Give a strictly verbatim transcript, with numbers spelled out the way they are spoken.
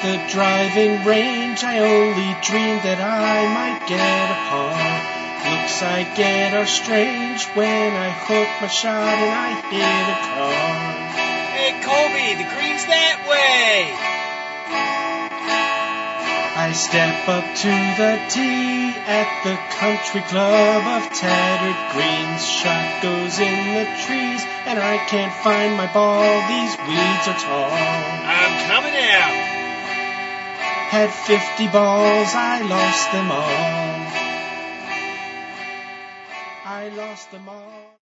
the driving range, I only dreamed that I might get a par. Looks I get are strange when I hook my shot and I hit a car. Hey, Colby, the green's that way. I step up to the tee at the country club of tattered greens. Shot goes in the trees and I can't find my ball. These weeds are tall. I'm coming out. Had fifty balls, I lost them all. I lost them all.